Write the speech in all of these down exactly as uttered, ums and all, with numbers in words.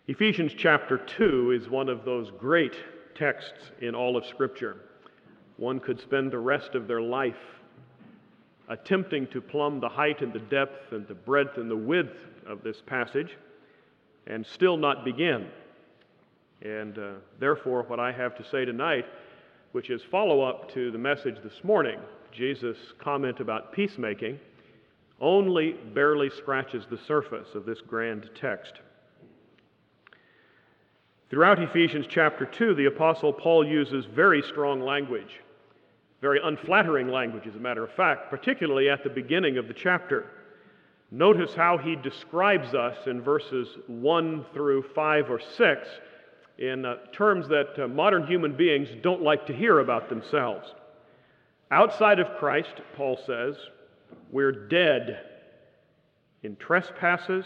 Ephesians chapter two is one of those great texts in all of Scripture. One could spend the rest of their life attempting to plumb the height and the depth and the breadth and the width of this passage and still not begin. And uh, therefore, what I have to say tonight, which is follow-up to the message this morning, Jesus' comment about peacemaking, only barely scratches the surface of this grand text. Throughout Ephesians chapter two, the Apostle Paul uses very strong language, very unflattering language, as a matter of fact, particularly at the beginning of the chapter. Notice how he describes us in verses one through five or six in uh, terms that uh, modern human beings don't like to hear about themselves. Outside of Christ, Paul says, we're dead in trespasses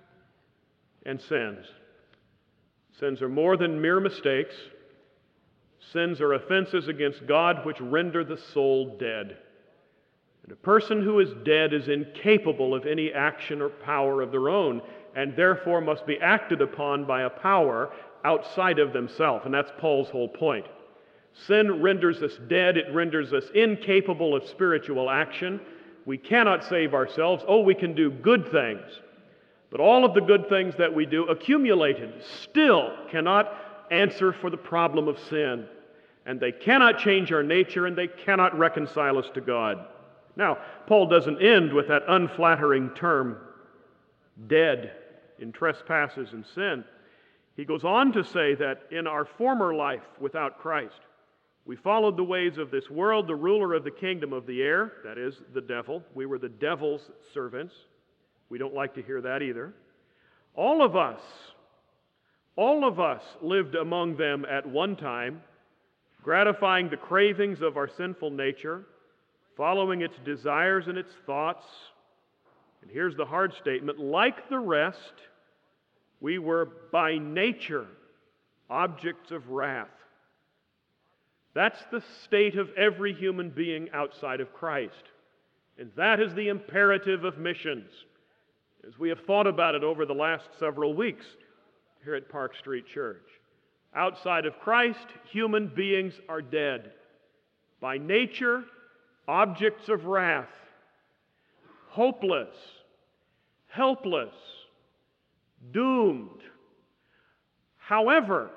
and sins. Sins are more than mere mistakes. Sins are offenses against God which render the soul dead. And a person who is dead is incapable of any action or power of their own, and therefore must be acted upon by a power outside of themselves. And that's Paul's whole point. Sin renders us dead. It renders us incapable of spiritual action. We cannot save ourselves. Oh, we can do good things. But all of the good things that we do accumulated still cannot answer for the problem of sin. And they cannot change our nature, and they cannot reconcile us to God. Now, Paul doesn't end with that unflattering term, dead in trespasses and sin. He goes on to say that in our former life without Christ, we followed the ways of this world, the ruler of the kingdom of the air, that is, the devil. We were the devil's servants. We don't like to hear that either. All of us, all of us lived among them at one time, gratifying the cravings of our sinful nature, following its desires and its thoughts. And here's the hard statement: like the rest, we were by nature objects of wrath. That's the state of every human being outside of Christ. And that is the imperative of missions, as we have thought about it over the last several weeks here at Park Street Church. Outside of Christ, human beings are dead. By nature, objects of wrath, hopeless, helpless, doomed. However,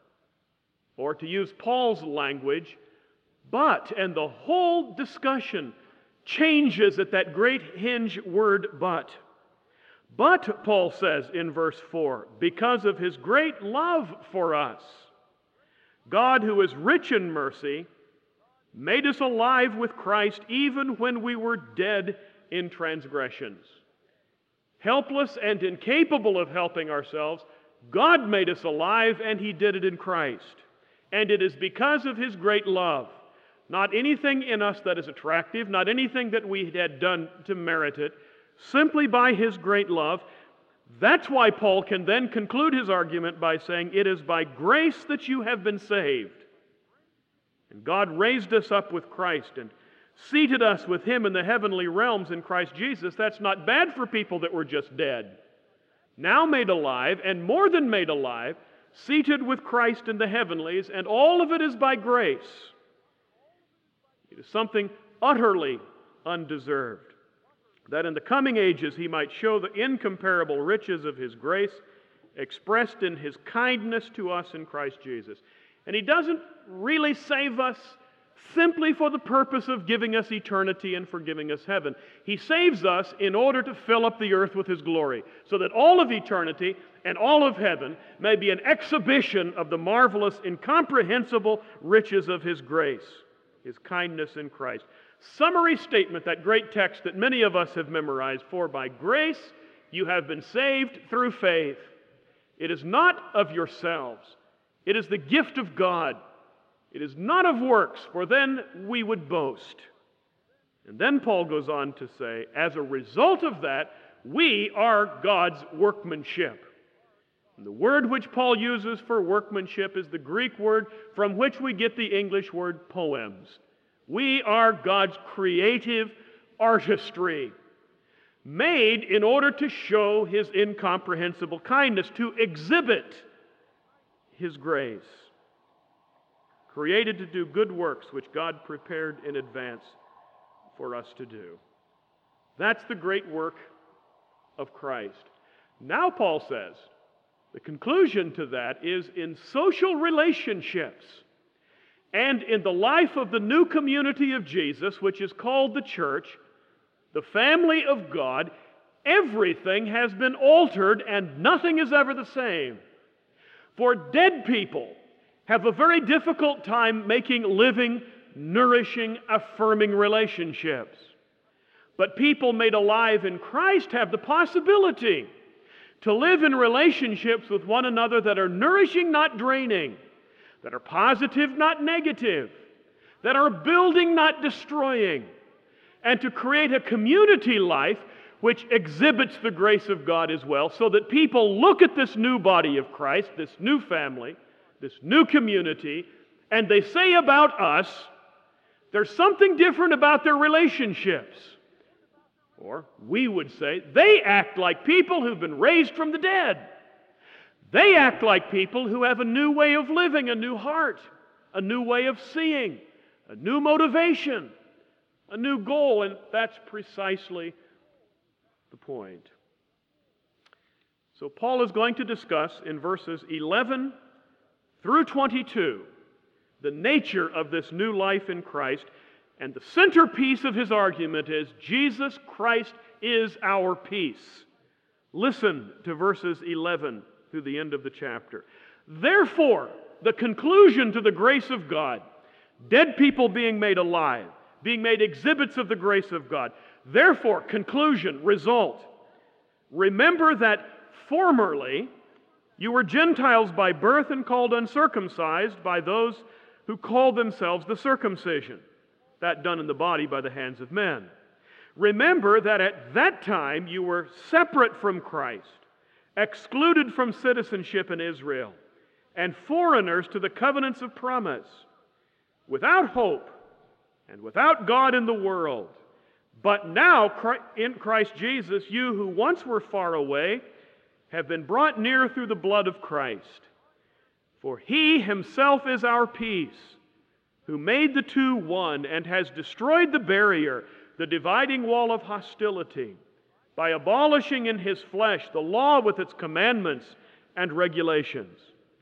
or to use Paul's language, but, and the whole discussion changes at that great hinge word but. But, Paul says in verse four, because of His great love for us, God, who is rich in mercy, made us alive with Christ even when we were dead in transgressions. Helpless and incapable of helping ourselves, God made us alive, and He did it in Christ. And it is because of His great love, not anything in us that is attractive, not anything that we had done to merit it, simply by His great love. That's why Paul can then conclude his argument by saying, it is by grace that you have been saved. And God raised us up with Christ and seated us with Him in the heavenly realms in Christ Jesus. That's not bad for people that were just dead. Now made alive, and more than made alive, seated with Christ in the heavenlies, and all of it is by grace. It is something utterly undeserved, that in the coming ages He might show the incomparable riches of His grace expressed in His kindness to us in Christ Jesus. And He doesn't really save us simply for the purpose of giving us eternity and for giving us heaven. He saves us in order to fill up the earth with His glory, so that all of eternity and all of heaven may be an exhibition of the marvelous, incomprehensible riches of His grace, His kindness in Christ. Summary statement, that great text that many of us have memorized: for by grace you have been saved through faith. It is not of yourselves. It is the gift of God. It is not of works, for then we would boast. And then Paul goes on to say, as a result of that, we are God's workmanship. And the word which Paul uses for workmanship is the Greek word from which we get the English word poems. We are God's creative artistry. made in order to show His incomprehensible kindness, to exhibit His grace, created to do good works which God prepared in advance for us to do. That's the great work of Christ. Now, Paul says, the conclusion to that is in social relationships and in the life of the new community of Jesus, which is called the church, the family of God, everything has been altered and nothing is ever the same. For dead people have a very difficult time making living, nourishing, affirming relationships. But people made alive in Christ have the possibility to live in relationships with one another that are nourishing, not draining, that are positive, not negative, that are building, not destroying, and to create a community life which exhibits the grace of God as well, so that people look at this new body of Christ, this new family, this new community, and they say about us, there's something different about their relationships. Or we would say, they act like people who've been raised from the dead. They act like people who have a new way of living, a new heart, a new way of seeing, a new motivation, a new goal, and that's precisely the point. So Paul is going to discuss in verses eleven through twenty-two the nature of this new life in Christ, and the centerpiece of his argument is Jesus Christ is our peace. Listen to verses eleven through the end of the chapter. Therefore, the conclusion to the grace of God, dead people being made alive, being made exhibits of the grace of God. Therefore, conclusion, result. Remember that formerly you were Gentiles by birth and called uncircumcised by those who call themselves the circumcision, that done in the body by the hands of men. Remember that at that time you were separate from Christ, excluded from citizenship in Israel, and foreigners to the covenants of promise, without hope and without God in the world. But now, in Christ Jesus, you who once were far away have been brought near through the blood of Christ. For He Himself is our peace, who made the two one and has destroyed the barrier, the dividing wall of hostility, by abolishing in His flesh the law with its commandments and regulations.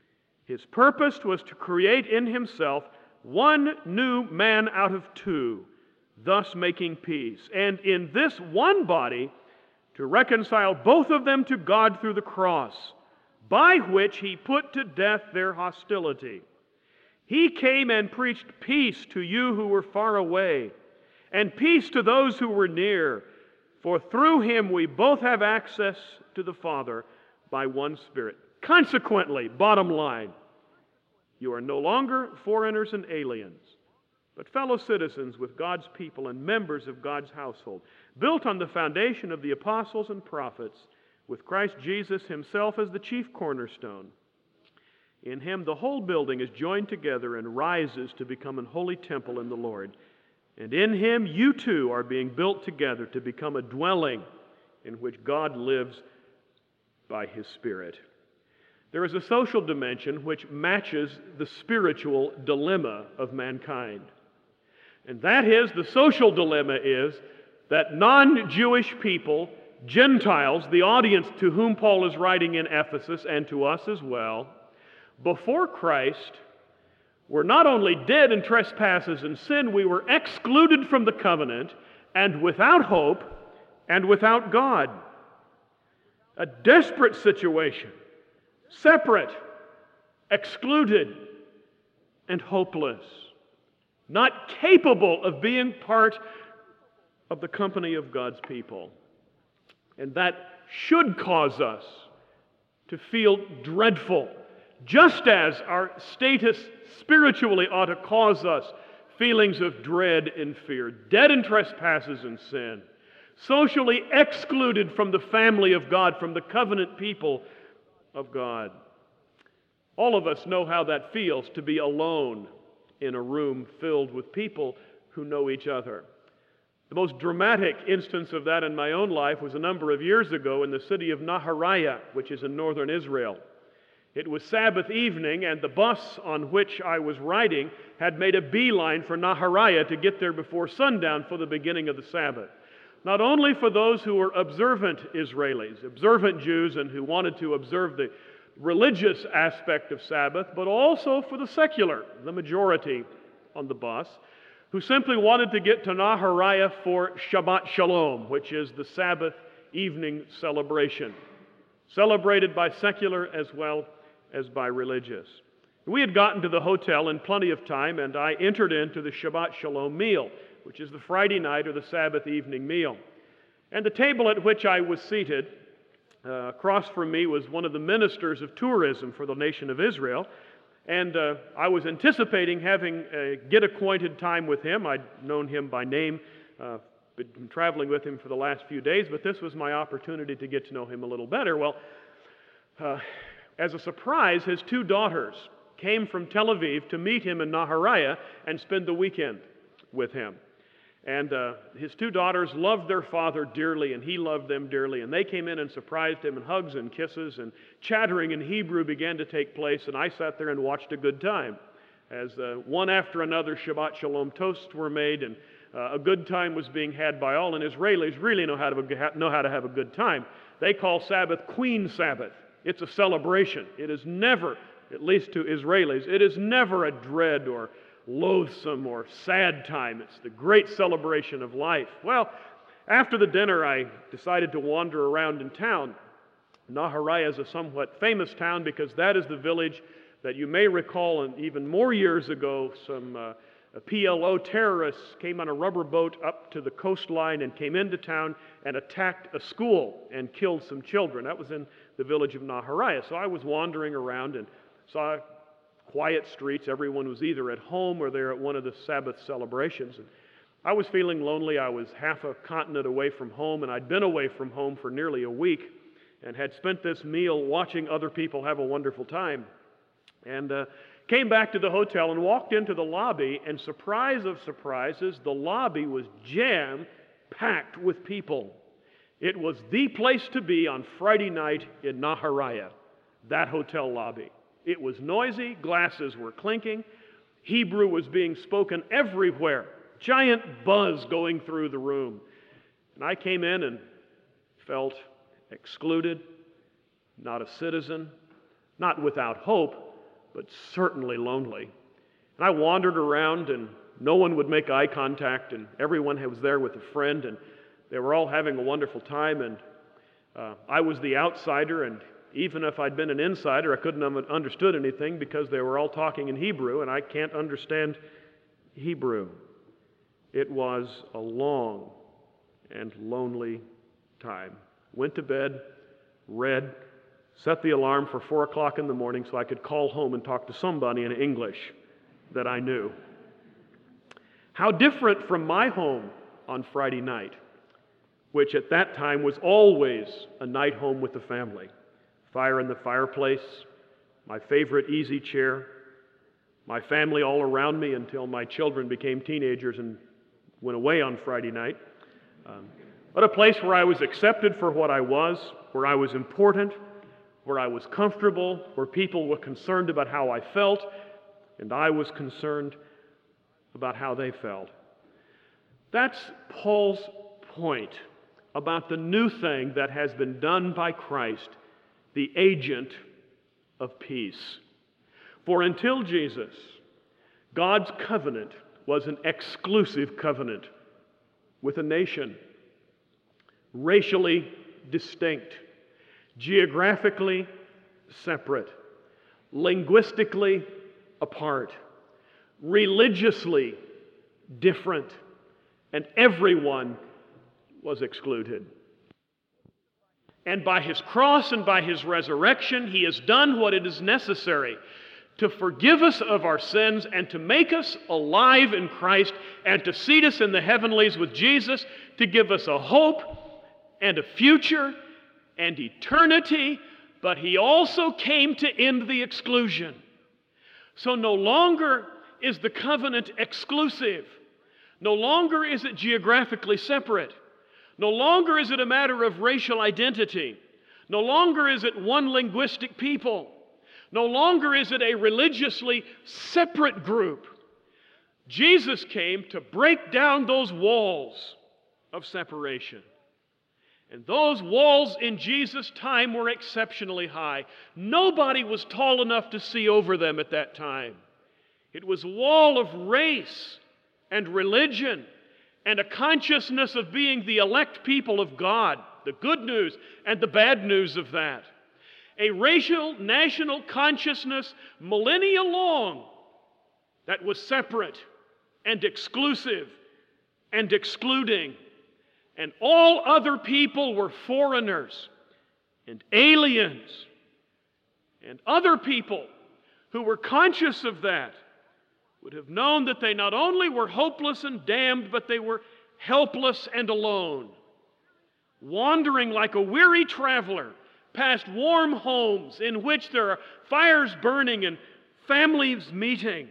His purpose was to create in Himself one new man out of two, thus making peace, and in this one body to reconcile both of them to God through the cross, by which He put to death their hostility. He came and preached peace to you who were far away, and peace to those who were near. For through Him we both have access to the Father by one Spirit. Consequently, bottom line, you are no longer foreigners and aliens, but fellow citizens with God's people and members of God's household, built on the foundation of the apostles and prophets, with Christ Jesus Himself as the chief cornerstone. In Him the whole building is joined together and rises to become an holy temple in the Lord. And in Him you too are being built together to become a dwelling in which God lives by His Spirit. There is a social dimension which matches the spiritual dilemma of mankind. And that is, the social dilemma is that non-Jewish people, Gentiles, the audience to whom Paul is writing in Ephesus and to us as well, before Christ were not only dead in trespasses and sin, we were excluded from the covenant and without hope and without God. A desperate situation, separate, excluded, and hopeless, not capable of being part of the company of God's people. And that should cause us to feel dreadful, just as our status spiritually ought to cause us feelings of dread and fear, dead in trespasses and sin, socially excluded from the family of God, from the covenant people of God. All of us know how that feels, to be alone in a room filled with people who know each other. The most dramatic instance of that in my own life was a number of years ago in the city of Nahariya, which is in northern Israel. It was Sabbath evening, and the bus on which I was riding had made a beeline for Nahariya to get there before sundown for the beginning of the Sabbath. Not only for those who were observant Israelis, observant Jews, and who wanted to observe the religious aspect of Sabbath, but also for the secular, the majority on the bus, who simply wanted to get to Nahariya for Shabbat Shalom, which is the Sabbath evening celebration, celebrated by secular as well as by religious. We had gotten to the hotel in plenty of time, and I entered into the Shabbat Shalom meal, which is the Friday night or the Sabbath evening meal. And the table at which I was seated, uh, across from me was one of the ministers of tourism for the nation of Israel, and uh, I was anticipating having a get-acquainted time with him. I'd known him by name, uh, been traveling with him for the last few days, but this was my opportunity to get to know him a little better. Well, uh, as a surprise, his two daughters came from Tel Aviv to meet him in Nahariya and spend the weekend with him. And uh, his two daughters loved their father dearly, and he loved them dearly. And they came in and surprised him, and hugs and kisses and chattering in Hebrew began to take place. And I sat there and watched a good time as uh, one after another Shabbat Shalom toasts were made, and uh, a good time was being had by all. And Israelis really know how to know how to have a good time. They call Sabbath Queen Sabbath. It's a celebration. It is never, at least to Israelis, it is never a dread or loathsome or sad time. It's the great celebration of life. Well, after the dinner, I decided to wander around in town. Nahariya is a somewhat famous town because that is the village that you may recall, and even more years ago, some uh, P L O terrorists came on a rubber boat up to the coastline and came into town and attacked a school and killed some children. That was in the village of Nahariya. So I was wandering around and saw quiet streets. Everyone was either at home or they're at one of the Sabbath celebrations. And I was feeling lonely. I was half a continent away from home, and I'd been away from home for nearly a week and had spent this meal watching other people have a wonderful time. And uh, came back to the hotel and walked into the lobby, and surprise of surprises, the lobby was jam-packed with people. It was the place to be on Friday night in Nahariya, that hotel lobby. It was noisy, glasses were clinking, Hebrew was being spoken everywhere, giant buzz going through the room. And I came in and felt excluded, not a citizen, not without hope, but certainly lonely. And I wandered around, and no one would make eye contact, and everyone was there with a friend, and they were all having a wonderful time, and uh, I was the outsider, and even if I'd been an insider, I couldn't have understood anything because they were all talking in Hebrew, and I can't understand Hebrew. It was a long and lonely time. Went to bed, read, set the alarm for four o'clock in the morning so I could call home and talk to somebody in English that I knew. How different from my home on Friday night, which at that time was always a night home with the family. Fire in the fireplace, my favorite easy chair, my family all around me until my children became teenagers and went away on Friday night. Um, but a place where I was accepted for what I was, where I was important, where I was comfortable, where people were concerned about how I felt, and I was concerned about how they felt. That's Paul's point about the new thing that has been done by Christ, the agent of peace. For until Jesus, God's covenant was an exclusive covenant with a nation, racially distinct, geographically separate, linguistically apart, religiously different, and everyone was excluded. And by his cross and by his resurrection, he has done what it is necessary to forgive us of our sins and to make us alive in Christ and to seat us in the heavenlies with Jesus, to give us a hope and a future and eternity, but he also came to end the exclusion. So no longer is the covenant exclusive. No longer is it geographically separate. No longer is it a matter of racial identity. No longer is it one linguistic people. No longer is it a religiously separate group. Jesus came to break down those walls of separation. And those walls in Jesus' time were exceptionally high. Nobody was tall enough to see over them at that time. It was a wall of race and religion and a consciousness of being the elect people of God, the good news and the bad news of that. A racial, national consciousness millennia long that was separate and exclusive and excluding. And all other people were foreigners and aliens. And other people who were conscious of that would have known that they not only were hopeless and damned, but they were helpless and alone, wandering like a weary traveler past warm homes in which there are fires burning and families meeting,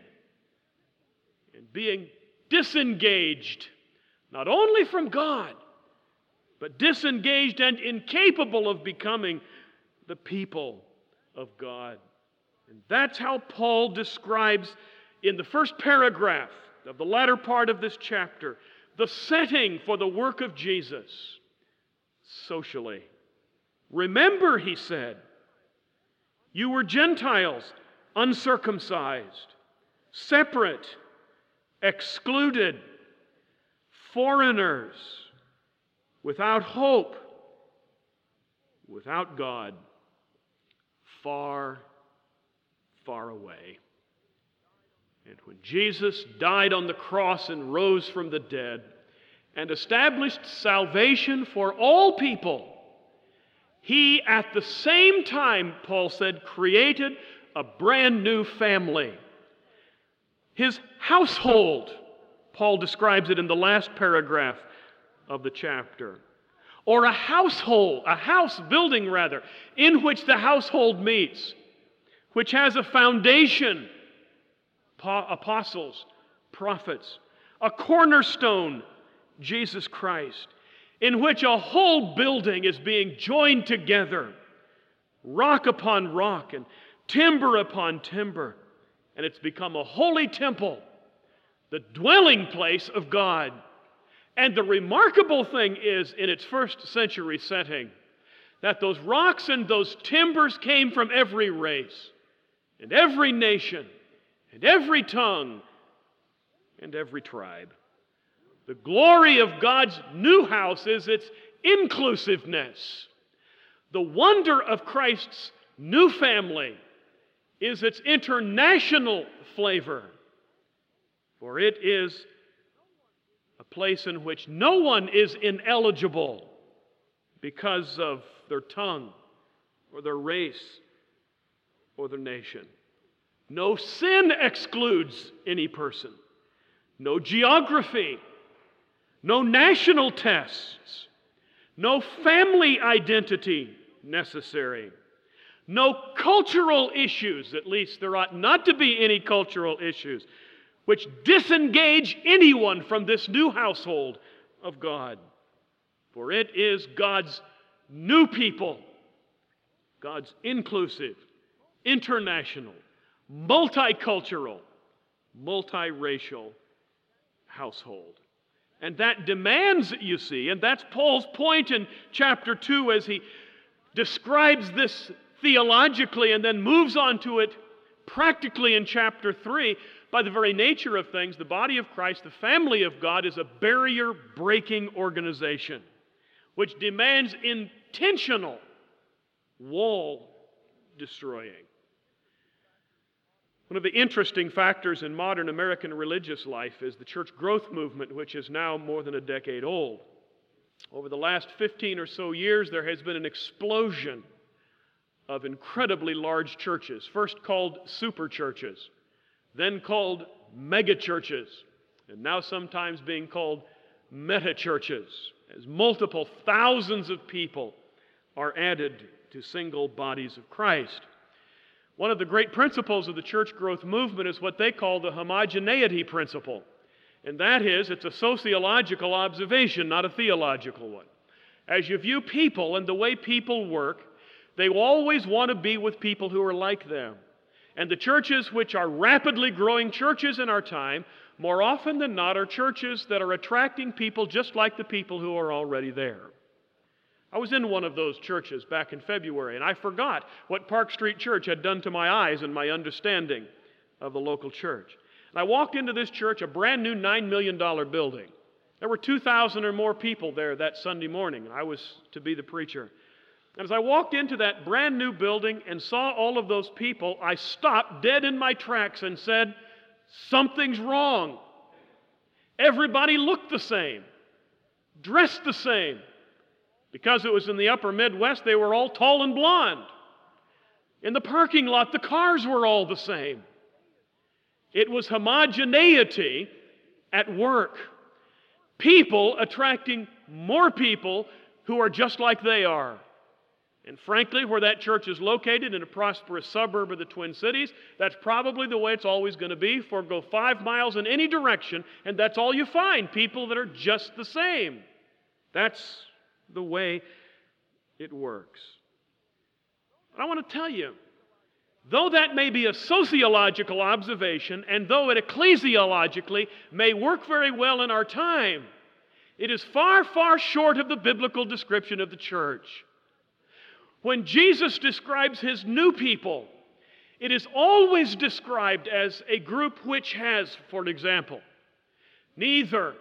and being disengaged, not only from God, but disengaged and incapable of becoming the people of God. And that's how Paul describes in the first paragraph of the latter part of this chapter the setting for the work of Jesus socially. Remember, he said, you were Gentiles, uncircumcised, separate, excluded, foreigners, without hope, without God, far, far away. And when Jesus died on the cross and rose from the dead and established salvation for all people, he at the same time, Paul said, created a brand new family. His household, Paul describes it in the last paragraph of the chapter. Or a household, a house building rather, in which the household meets, which has a foundation, apostles, prophets, a cornerstone, Jesus Christ, in which a whole building is being joined together, rock upon rock and timber upon timber, and it's become a holy temple, the dwelling place of God. And the remarkable thing is, in its first century setting, that those rocks and those timbers came from every race, and every nation, and every tongue, and every tribe. The glory of God's new house is its inclusiveness. The wonder of Christ's new family is its international flavor, for it is a place in which no one is ineligible because of their tongue or their race or their nation. No sin excludes any person. No geography. No national tests. No family identity necessary. No cultural issues, at least there ought not to be any cultural issues, which disengage anyone from this new household of God. For it is God's new people, God's inclusive, international, multicultural, multiracial household. And that demands, you see, and that's Paul's point in chapter two as he describes this theologically and then moves on to it practically in chapter three. By the very nature of things, the body of Christ, the family of God, is a barrier-breaking organization which demands intentional wall-destroying. One of the interesting factors in modern American religious life is the church growth movement, which is now more than a decade old. Over the last fifteen or so years, there has been an explosion of incredibly large churches, first called super churches, then called mega churches, and now sometimes being called meta churches, as multiple thousands of people are added to single bodies of Christ. One of the great principles of the church growth movement is what they call the homogeneity principle. And that is, it's a sociological observation, not a theological one. As you view people and the way people work, they always want to be with people who are like them. And the churches which are rapidly growing churches in our time, more often than not, are churches that are attracting people just like the people who are already there. I was in one of those churches back in February, and I forgot what Park Street Church had done to my eyes and my understanding of the local church. And I walked into this church, a brand new nine million dollar building. There were two thousand or more people there that Sunday morning. I was to be the preacher. And as I walked into that brand new building and saw all of those people, I stopped dead in my tracks and said, something's wrong. Everybody looked the same, dressed the same. Because it was in the upper Midwest, they were all tall and blonde. In the parking lot, the cars were all the same. It was homogeneity at work. People attracting more people who are just like they are. And frankly, where that church is located in a prosperous suburb of the Twin Cities, that's probably the way it's always going to be. For go five miles in any direction, and that's all you find, people that are just the same. That's the way it works. But I want to tell you, though that may be a sociological observation, and though it ecclesiologically may work very well in our time, it is far, far short of the biblical description of the church. When Jesus describes his new people, it is always described as a group which has, for example, neither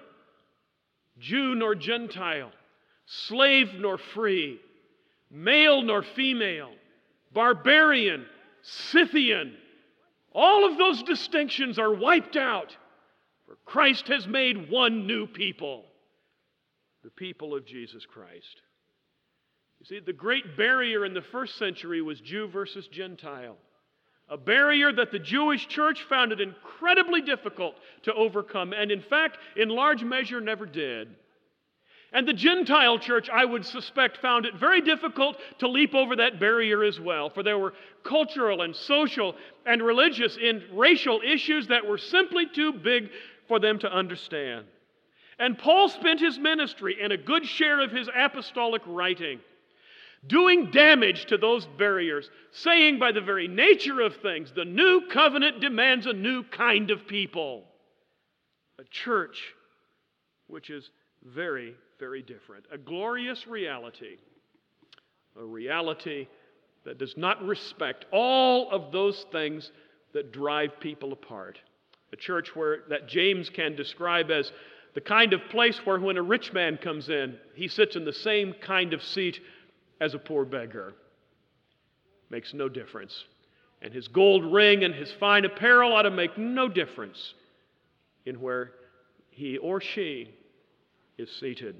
Jew nor Gentile, slave nor free, male nor female, barbarian, Scythian. All of those distinctions are wiped out, for Christ has made one new people, the people of Jesus Christ. You see, the great barrier in the first century was Jew versus Gentile, a barrier that the Jewish church found it incredibly difficult to overcome, and in fact, in large measure, never did. And the Gentile church, I would suspect, found it very difficult to leap over that barrier as well, for there were cultural and social and religious and racial issues that were simply too big for them to understand. And Paul spent his ministry and a good share of his apostolic writing doing damage to those barriers, saying by the very nature of things, the new covenant demands a new kind of people. A church which is very, very different. A glorious reality. A reality that does not respect all of those things that drive people apart. A church where that James can describe as the kind of place where when a rich man comes in, he sits in the same kind of seat as a poor beggar. Makes no difference. And his gold ring and his fine apparel ought to make no difference in where he or she is seated.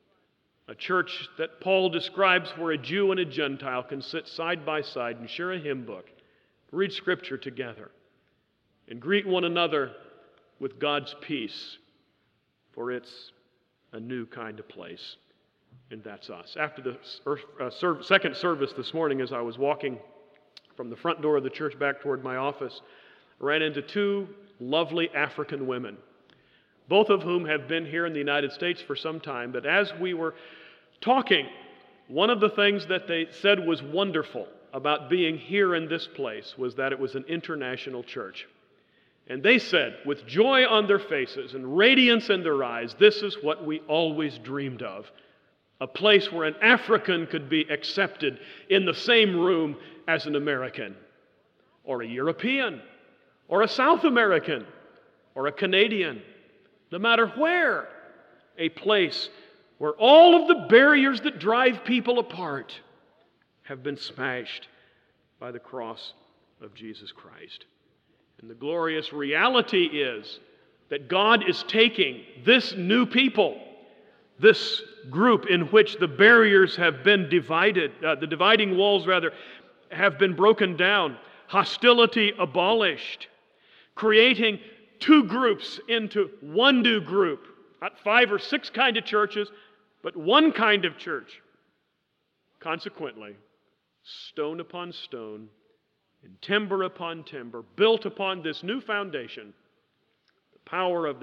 A church that Paul describes where a Jew and a Gentile can sit side by side and share a hymn book, read Scripture together, and greet one another with God's peace, for it's a new kind of place. And that's us. After the uh, serv- second service this morning, as I was walking from the front door of the church back toward my office, I ran into two lovely African women, both of whom have been here in the United States for some time. But as we were talking, one of the things that they said was wonderful about being here in this place was that it was an international church. And they said, with joy on their faces and radiance in their eyes, this is what we always dreamed of. A place where an African could be accepted in the same room as an American, or a European, or a South American, or a Canadian. No matter where, a place where all of the barriers that drive people apart have been smashed by the cross of Jesus Christ. And the glorious reality is that God is taking this new people, this group in which the barriers have been divided, uh, the dividing walls rather, have been broken down, hostility abolished, creating two groups into one new group, not five or six kind of churches, but one kind of church. Consequently, stone upon stone and timber upon timber, built upon this new foundation, the power of the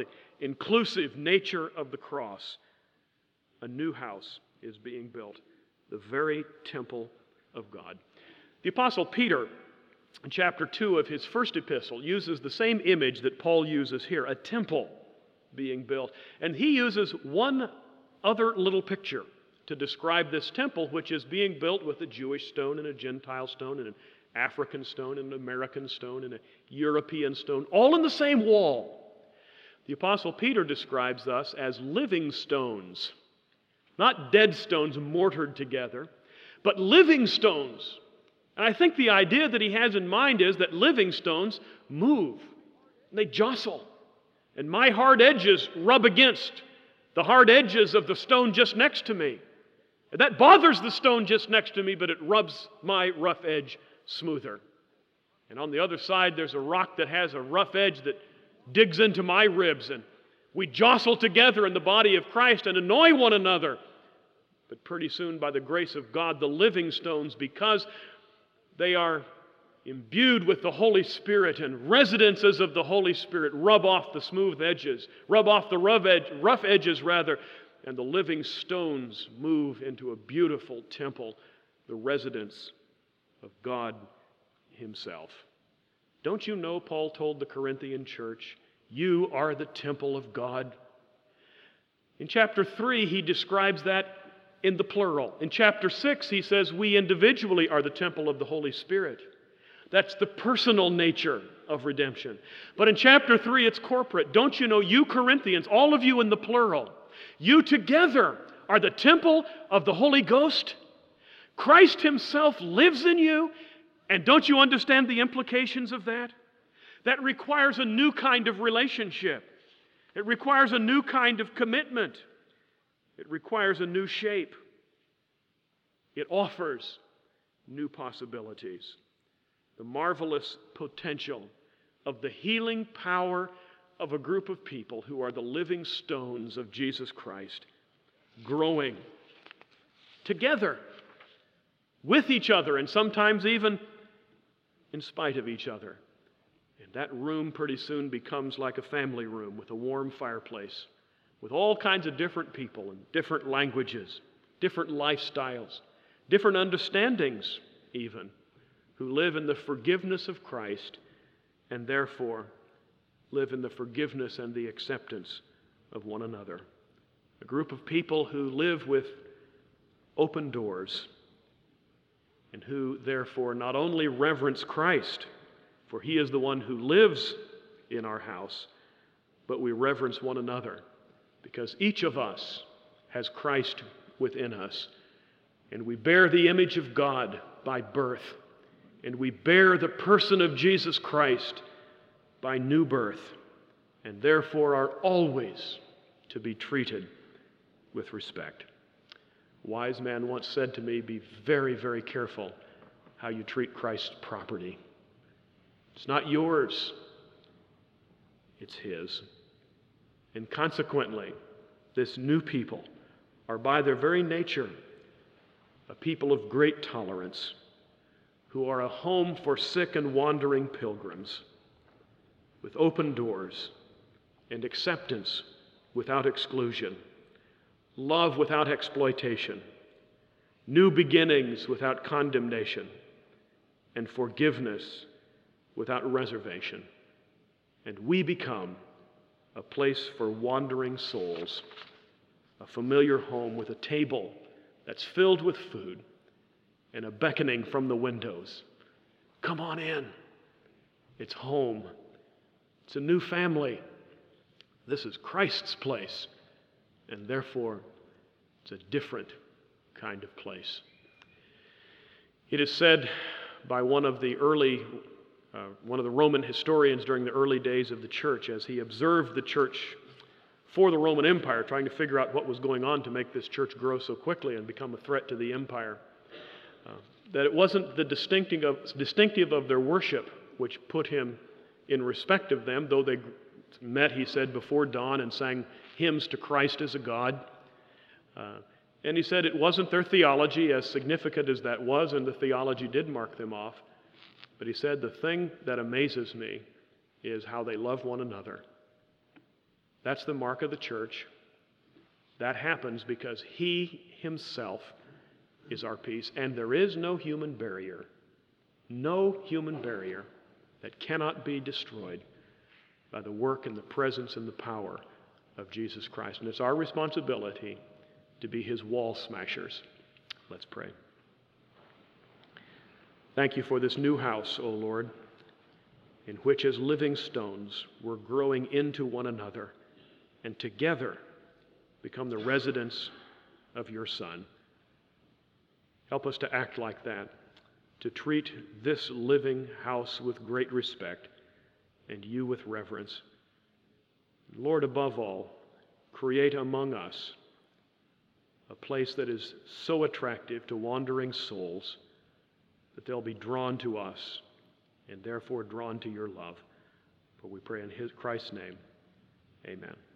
inclusive nature of the cross, a new house is being built, the very temple of God. The Apostle Peter, in chapter two of his first epistle, uses the same image that Paul uses here, a temple being built. And he uses one other little picture to describe this temple, which is being built with a Jewish stone and a Gentile stone and an African stone and an American stone and a European stone, all in the same wall. The Apostle Peter describes us as living stones, not dead stones mortared together, but living stones. And I think the idea that he has in mind is that living stones move, and they jostle, and my hard edges rub against the hard edges of the stone just next to me. And that bothers the stone just next to me, but it rubs my rough edge smoother. And on the other side, there's a rock that has a rough edge that digs into my ribs, and we jostle together in the body of Christ and annoy one another. But pretty soon, by the grace of God, the living stones, because they are imbued with the Holy Spirit and residences of the Holy Spirit, rub off the smooth edges, rub off the rough, edge, rough edges rather, and the living stones move into a beautiful temple, the residence of God Himself. Don't you know, Paul told the Corinthian church, you are the temple of God? In chapter three, he describes that in the plural. In chapter six, he says we individually are the temple of the Holy Spirit. That's the personal nature of redemption. But in chapter three, it's corporate. Don't you know, you Corinthians, all of you in the plural, you together are the temple of the Holy Ghost? Christ Himself lives in you, and don't you understand the implications of that? That requires a new kind of relationship. It requires a new kind of commitment. It requires a new shape. It offers new possibilities. The marvelous potential of the healing power of a group of people who are the living stones of Jesus Christ, growing together with each other, and sometimes even in spite of each other. And that room pretty soon becomes like a family room with a warm fireplace, with all kinds of different people and different languages, different lifestyles, different understandings even, who live in the forgiveness of Christ and therefore live in the forgiveness and the acceptance of one another. A group of people who live with open doors and who therefore not only reverence Christ, for He is the one who lives in our house, but we reverence one another because each of us has Christ within us, and we bear the image of God by birth, and we bear the person of Jesus Christ by new birth, and therefore are always to be treated with respect. A wise man once said to me, be very, very careful how you treat Christ's property. It's not yours, it's His. And consequently, this new people are by their very nature a people of great tolerance, who are a home for sick and wandering pilgrims, with open doors and acceptance without exclusion, love without exploitation, new beginnings without condemnation, and forgiveness without reservation. And we become a place for wandering souls, a familiar home with a table that's filled with food and a beckoning from the windows. Come on in. It's home. It's a new family. This is Christ's place, and therefore it's a different kind of place. It is said by one of the early, uh, one of the Roman historians during the early days of the church, as he observed the church for the Roman Empire, trying to figure out what was going on to make this church grow so quickly and become a threat to the empire, uh, that it wasn't the distinctive of, distinctive of their worship which put him in respect of them, though they met, he said, before dawn and sang hymns to Christ as a God. Uh, and he said it wasn't their theology, as significant as that was, and the theology did mark them off. But he said, the thing that amazes me is how they love one another. That's the mark of the church. That happens because he himself is our peace, and there is no human barrier, no human barrier that cannot be destroyed by the work and the presence and the power of Jesus Christ. And it's our responsibility to be his wall smashers. Let's pray. Thank you for this new house, O Lord, in which as living stones we're growing into one another and together become the residence of your Son. Help us to act like that, to treat this living house with great respect and you with reverence. Lord, above all, create among us a place that is so attractive to wandering souls that they'll be drawn to us and therefore drawn to your love. For we pray in his Christ's name, amen.